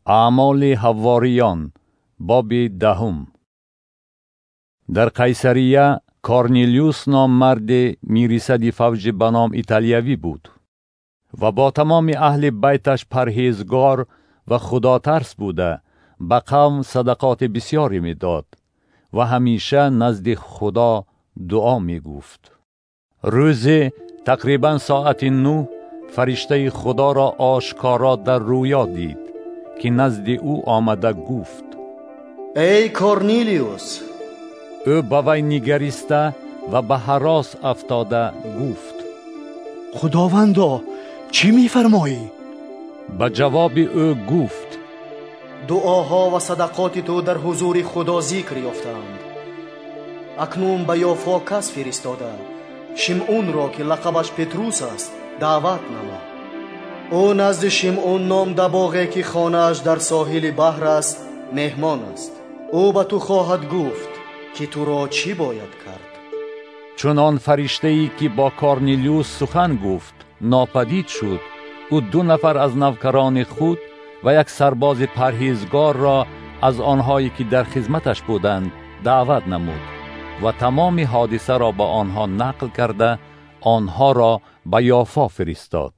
اعمال حواریان باب 10. در قیصریه کارنیلیوس نام مرد میرسدی فوج بنام ایتالیوی بود و با تمام اهل بیتش پرهیزگار و خدا ترس بوده به قوم صدقات بسیاری می داد و همیشه نزد خدا دعا می گفت. روزی تقریبا ساعت 9 فرشته خدا را آشکارا در رویا دید که نزد او آمده گفت: ای کورنیلیوس. او به وی نگریسته و به هراس افتاده گفت: خداوندا چی می‌فرمایی؟ به جواب او گفت: دعاها و صدقات تو در حضور خدا ذکر یافتند. اکنون به یافا کس فرستاده شمعون را که لقبش پتروس است دعوت نما. او نزد شمعون نام در باغی که خانه‌اش در ساحل بحر است مهمان است. او به تو خواهد گفت که تو را چی باید کرد. چون آن فرشته‌ای که با کارنیلیوس سخن گفت ناپدید شد، او 2 نفر از نوکران خود و 1 سرباز پرهیزگار را از آنهایی که در خدمتش بودند دعوت نمود و تمام حادثه را با آنها نقل کرده آنها را به یافا فرستاد.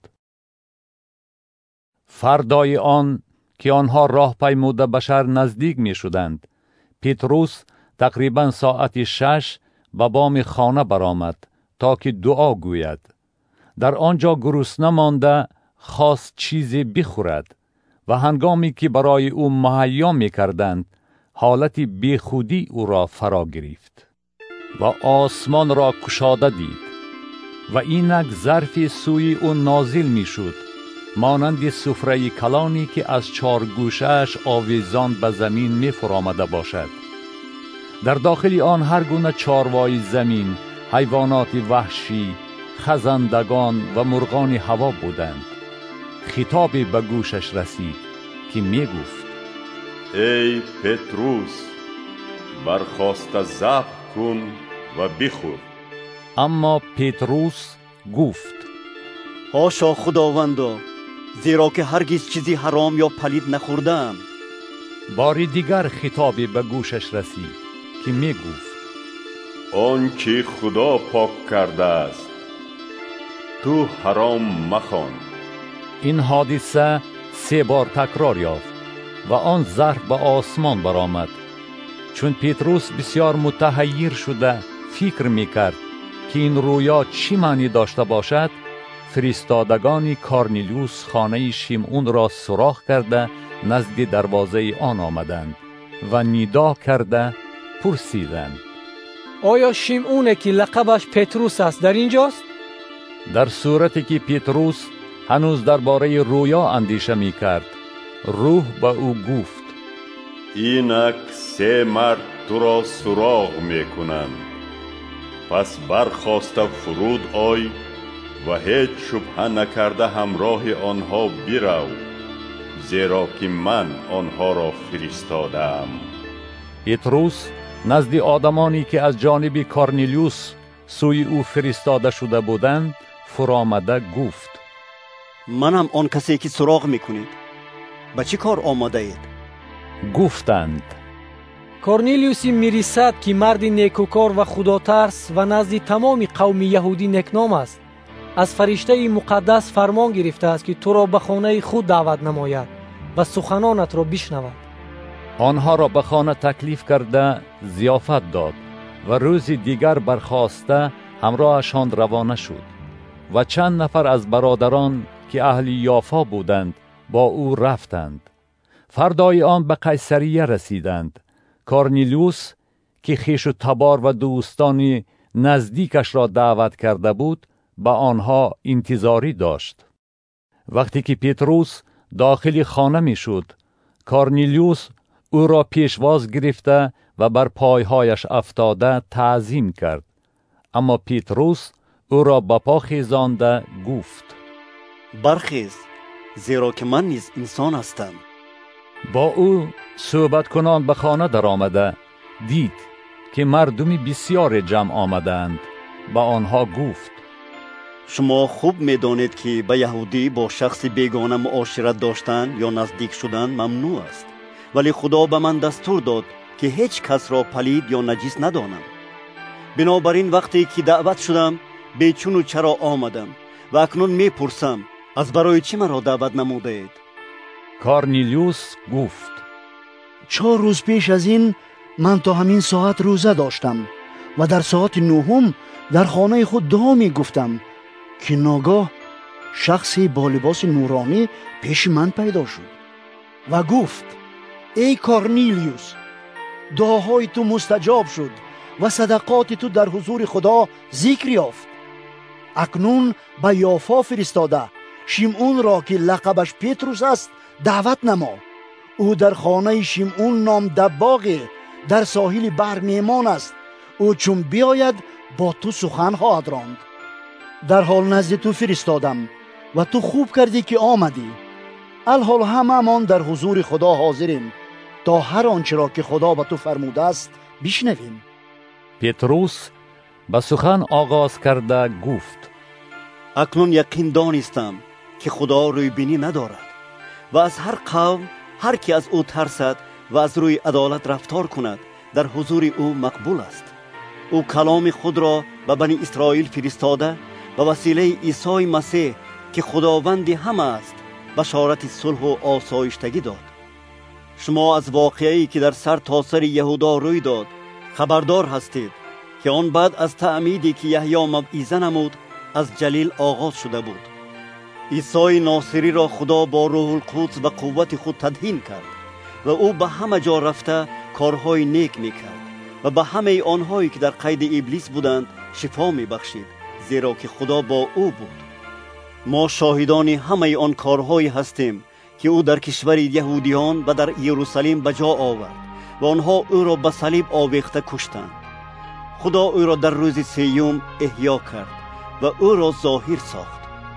فردای آن که آنها راه پیموده به شهر نزدیک می شدند، پتروس تقریبا ساعت 6 به بام خانه برآمد تا که دعا گوید. در آنجا گرسنه مانده خواست چیزی بخورد و هنگامی که برای او مهیا می کردند حالت بیخودی او را فرا گرفت و آسمان را گشاده دید و اینک ظرفی سوی او نازل می شد مانند سفره کلانی که از 4 گوشه‌اش آویزان به زمین می فرآمده باشد. در داخل آن هر گونه چاروای زمین، حیوانات وحشی، خزندگان و مرغان هوا بودند. خطابی به گوشش رسید که می گفت: ای پتروس، برخاسته ذبح کن و بخور. اما پتروس گفت: حاشا خداوندا، زیرا که هرگز چیزی حرام یا پلید نخوردم. باری دیگر خطابی به گوشش رسید که می گفت: آن که خدا پاک کرده است تو حرام مخوان. این حادثه 3 بار تکرار یافت و آن ظرف به آسمان برآمد. چون پتروس بسیار متحیر شده فکر میکرد که این رویا چی معنی داشته باشد، فرستادگان کارنیلیوس خانه شمعون را سوراخ کرده نزد دروازه آن آمدند و ندا کرده پرسیدند: آیا شمعونه که لقبش پتروس است در اینجاست؟ در صورتی که پتروس هنوز درباره رویا اندیشه می کرد، روح به او گفت: اینک 3 مرد تو را سراغ می کنند. پس برخاسته فرود آی و هیچ شبهه نکرده همراه آنها برو، زیرا که من آنها را فرستادم. پتروس نزد آدمانی که از جانب کارنیلیوس سوی او فرستاده شده بودند فرآمده گفت: منم آن کسی که سراغ میکنید. به چه کار آماده اید؟ گفتند: کورنیلیوسی میرسد که مرد نیکوکار و خداترس و نزد تمام قوم یهودی نکنام است. از فرشته مقدس فرمان گرفته است که تو را به خانه خود دعوت نماید و سخنانت را بشنود. آنها را به خانه تکلیف کرده ضیافت داد و روز دیگر برخاسته همراهشان روانه شد و چند نفر از برادران که اهل یافا بودند با او رفتند. فردای آن به قیصریه رسیدند. کارنیلیوس که خویش و تبار و دوستان نزدیکش را دعوت کرده بود به آنها انتظاری داشت. وقتی که پتروس داخل خانه می شد، کارنیلیوس او را پیشواز گرفته و بر پایهایش افتاده تعظیم کرد. اما پتروس او را به پا خیزانده گفت: برخیز، زیرا که من نیز انسان هستم. با او صحبت کنان به خانه در آمده دید که مردمی بسیار جمع آمدند. با آنها گفت: شما خوب می‌دانید که به یهودی با شخص بیگانه معاشرت داشتن یا نزدیک شدن ممنوع است، ولی خدا به من دستور داد که هیچ کس را پلید یا نجس ندانم. بنابراین وقتی که دعوت شدم بیچون و چرا آمدم و اکنون میپرسم از برای چی مرا دعوت نمودید؟ کارنیلیوس گفت: 4 روز پیش از این من تا همین ساعت روزه داشتم و در ساعت 9 در خانه خود دعا می گفتم که ناگاه شخصی با لباس نورانی پیش من پیدا شد و گفت: ای کارنیلیوس، دعاهای تو مستجاب شد و صدقات تو در حضور خدا ذکر یافت. اکنون به یافا فرستاده شیمعون را که لقبش پتروس است دعوت نما. او در خانه شیمعون نام دباغ در ساحل بحر میمان است. او چون بیاید با تو سخن خواهد راند. در حال نزد تو فرستادم و تو خوب کردی که آمدی. الحال همه‌مان در حضور خدا حاضریم تا هر آنچه را که خدا به تو فرموده است بشنویم. پتروس به سخن آغاز کرده گفت: اکنون یقین دانستم که خدا روی بینی ندارد و از هر قوم هر کی از او ترسد و از روی عدالت رفتار کند در حضور او مقبول است. او کلام خود را به بنی اسرائیل فرستاده و وسیله عیسی مسیح که خداوند همه است بشارت صلح و آسایشتگی داد. شما از واقعه‌ای که در سر تا سر یهودا روی داد خبردار هستید که آن بعد از تعمیدی که یحیی موعظه نمود از جلیل آغاز شده بود. عیسی ناصری را خدا با روح القدس و قوت خود تدهین کرد و او به همه جا رفته کارهای نیک میکرد و به همه آنهایی که در قید ابلیس بودند شفا میبخشید، زیرا که خدا با او بود. ما شاهدان همه آن کارهایی هستیم که او در کشور یهودیان و در یروشلیم به جا آورد و آنها او را به صلیب آویخته کشتند. خدا او را در روز سیوم احیا کرد و او را ظاهر ساخت،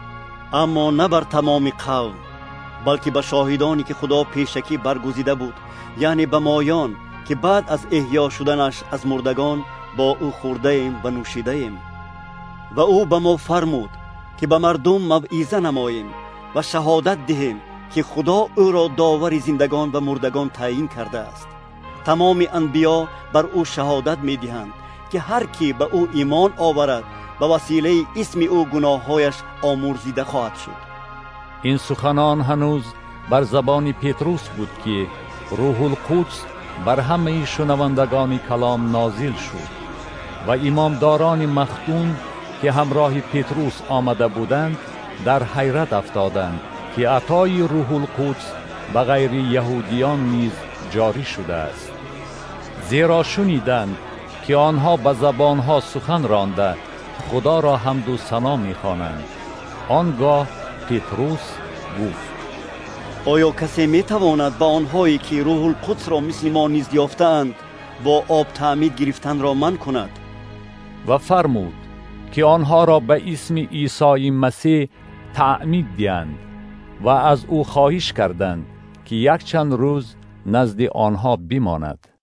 اما نه بر تمام قوم، بلکه به شاهدانی که خدا پیشکی برگزیده بود، یعنی به مایان که بعد از احیا شدنش از مردگان با او خورده ایم و نوشیده ایم. و او به ما فرمود که به مردم موعظه نماییم و شهادت دهیم که خدا او را داور زندگان و مردگان تعیین کرده است. تمام انبیا بر او شهادت می دهند که هر کی به او ایمان آورد به وسیله اسم او گناههایش آمرزیده خواهد شد. این سخنان هنوز بر زبان پتروس بود که روح القدس بر همه شنوندگان کلام نازل شد و ایمانداران مختون که همراه پتروس آمده بودند در حیرت افتادند که عطای روح القدس به غیر یهودیان نیز جاری شده است، زیرا شنیدند که آنها به زبانها سخن رانده خدا را حمد و ثنا می‌خوانند. آنگاه پتروس گفت: آیا کسی میتواند به آنهایی که روح القدس را مثل ما نیز یافتند با آب تعمید گرفتن را منع کند؟ و فرمود که آنها را به اسم عیسی مسیح تعمید دهند و از او خواهش کردند که یک چند روز نزد آنها بماند.